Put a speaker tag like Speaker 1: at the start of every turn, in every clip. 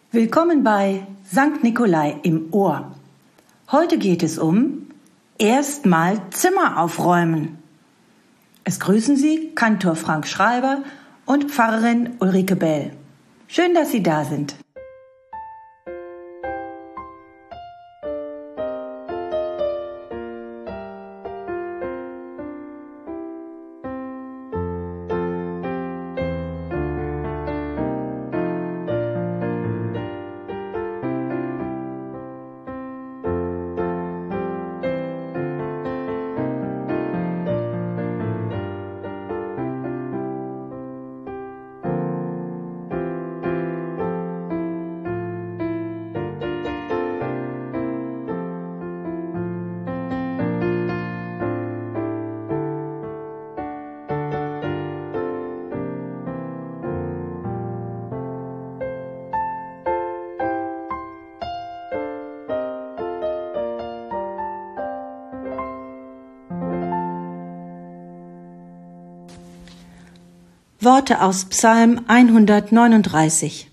Speaker 1: Willkommen bei Sankt Nikolai im Ohr. Heute geht es um erstmal Zimmer aufräumen. Es grüßen Sie Kantor Frank Schreiber und Pfarrerin Ulrike Bell. Schön, dass Sie da sind. Worte aus Psalm 139.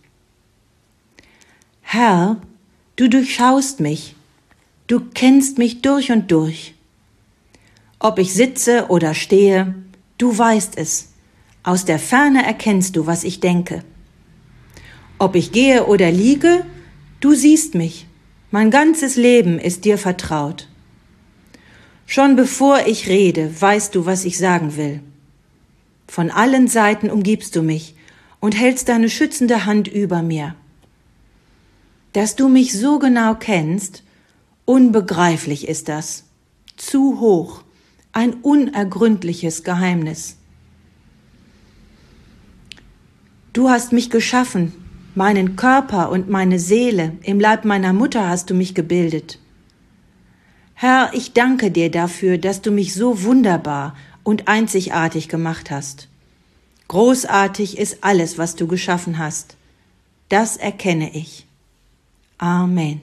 Speaker 1: Herr, du durchschaust mich, du kennst mich durch und durch. Ob ich sitze oder stehe, du weißt es, aus der Ferne erkennst du, was ich denke. Ob ich gehe oder liege, du siehst mich, mein ganzes Leben ist dir vertraut. Schon bevor ich rede, weißt du, was ich sagen will. Von allen Seiten umgibst du mich und hältst deine schützende Hand über mir. Dass du mich so genau kennst, unbegreiflich ist das, zu hoch, ein unergründliches Geheimnis. Du hast mich geschaffen, meinen Körper und meine Seele, im Leib meiner Mutter hast du mich gebildet. Herr, ich danke dir dafür, dass du mich so wunderbar und einzigartig gemacht hast. Großartig ist alles, was du geschaffen hast. Das erkenne ich. Amen.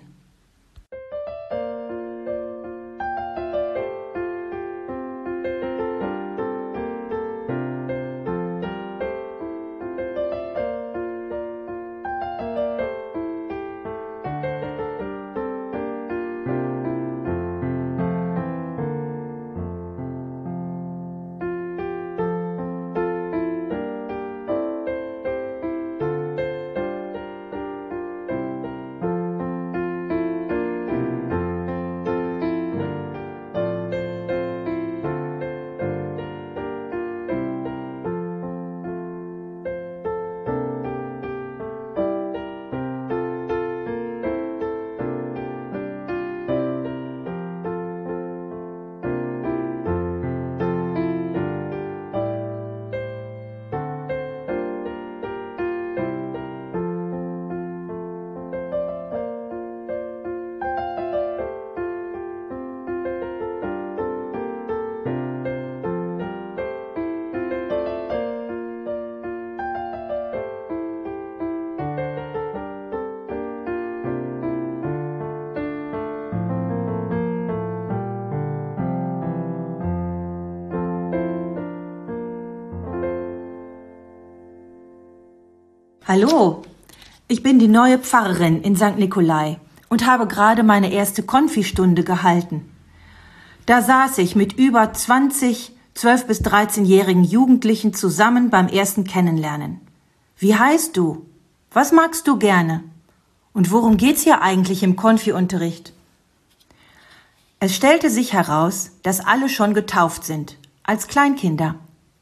Speaker 1: Hallo, ich bin die neue Pfarrerin in St. Nikolai und habe gerade meine erste Konfistunde gehalten. Da saß ich mit über 20 12- bis 13-jährigen Jugendlichen zusammen beim ersten Kennenlernen. Wie heißt du? Was magst du gerne? Und worum geht's hier eigentlich im Konfi-Unterricht? Es stellte sich heraus, dass alle schon getauft sind, als Kleinkinder.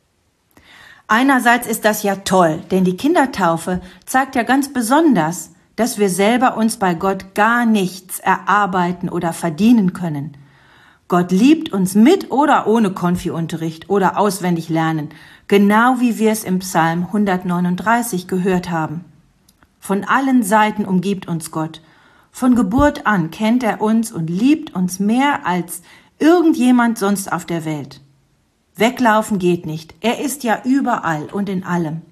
Speaker 1: Einerseits ist das ja toll, denn die Kindertaufe zeigt ja ganz besonders, dass wir selber uns bei Gott gar nichts erarbeiten oder verdienen können. Gott liebt uns mit oder ohne Konfi-Unterricht oder auswendig lernen, genau wie wir es im Psalm 139 gehört haben. Von allen Seiten umgibt uns Gott. Von Geburt an kennt er uns und liebt uns mehr als irgendjemand sonst auf der Welt. Weglaufen geht nicht. Er ist ja überall und in allem.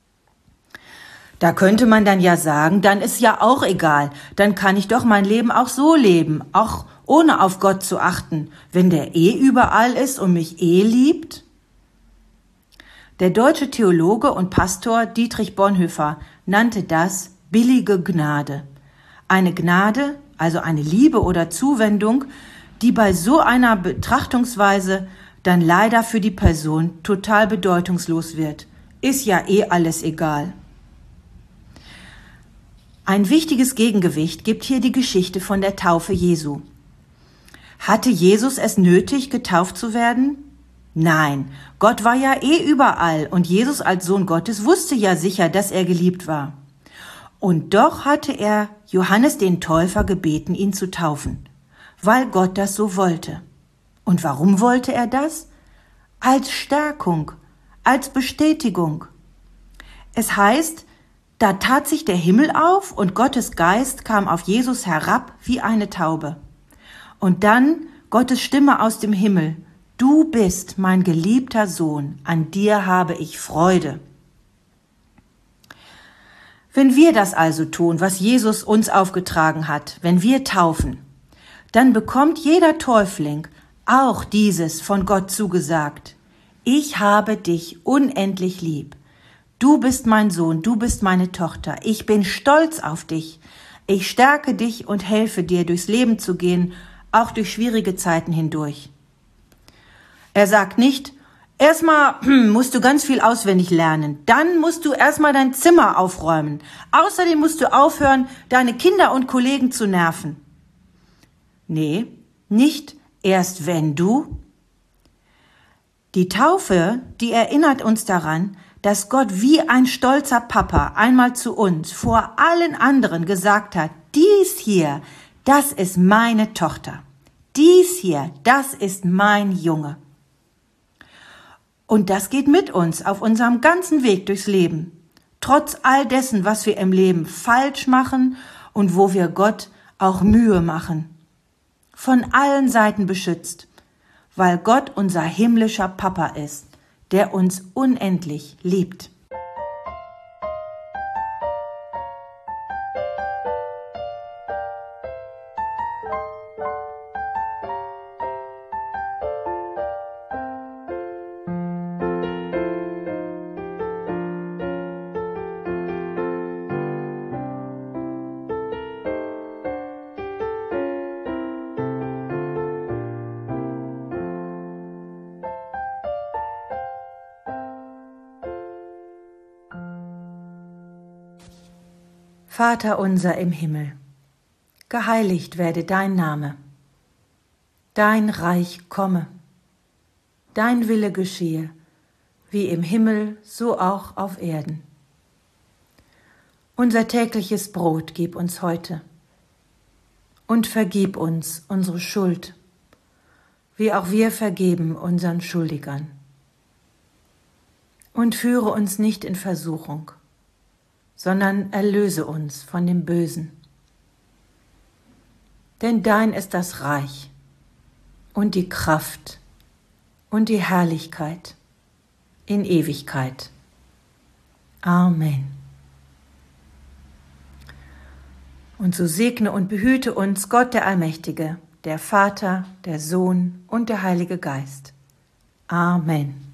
Speaker 1: Da könnte man dann ja sagen, dann ist ja auch egal. Dann kann ich doch mein Leben auch so leben, auch ohne auf Gott zu achten, wenn der überall ist und mich liebt. Der deutsche Theologe und Pastor Dietrich Bonhoeffer nannte das billige Gnade. Eine Gnade, also eine Liebe oder Zuwendung, die bei so einer Betrachtungsweise dann leider für die Person total bedeutungslos wird. Ist ja eh alles egal. Ein wichtiges Gegengewicht gibt hier die Geschichte von der Taufe Jesu. Hatte Jesus es nötig, getauft zu werden? Nein, Gott war ja eh überall und Jesus als Sohn Gottes wusste ja sicher, dass er geliebt war. Und doch hatte er Johannes den Täufer gebeten, ihn zu taufen, weil Gott das so wollte. Und warum wollte er das? Als Stärkung, als Bestätigung. Es heißt, da tat sich der Himmel auf und Gottes Geist kam auf Jesus herab wie eine Taube. Und dann Gottes Stimme aus dem Himmel: Du bist mein geliebter Sohn, an dir habe ich Freude. Wenn wir das also tun, was Jesus uns aufgetragen hat, wenn wir taufen, dann bekommt jeder Täufling auch dieses von Gott zugesagt: Ich habe dich unendlich lieb. Du bist mein Sohn, du bist meine Tochter. Ich bin stolz auf dich. Ich stärke dich und helfe dir, durchs Leben zu gehen, auch durch schwierige Zeiten hindurch. Er sagt nicht: Erstmal musst du ganz viel auswendig lernen. Dann musst du erstmal dein Zimmer aufräumen. Außerdem musst du aufhören, deine Kinder und Kollegen zu nerven. Nee, nicht erst wenn du. Die Taufe, die erinnert uns daran, dass Gott wie ein stolzer Papa einmal zu uns vor allen anderen gesagt hat: Dies hier, das ist meine Tochter. Dies hier, das ist mein Junge. Und das geht mit uns auf unserem ganzen Weg durchs Leben. Trotz all dessen, was wir im Leben falsch machen und wo wir Gott auch Mühe machen. Von allen Seiten beschützt, weil Gott unser himmlischer Papa ist, der uns unendlich liebt. Vater unser im Himmel, geheiligt werde dein Name, dein Reich komme, dein Wille geschehe, wie im Himmel, so auch auf Erden. Unser tägliches Brot gib uns heute und vergib uns unsere Schuld, wie auch wir vergeben unseren Schuldigern. Und führe uns nicht in Versuchung, sondern erlöse uns von dem Bösen. Denn dein ist das Reich und die Kraft und die Herrlichkeit in Ewigkeit. Amen. Und so segne und behüte uns Gott der Allmächtige, der Vater, der Sohn und der Heilige Geist. Amen.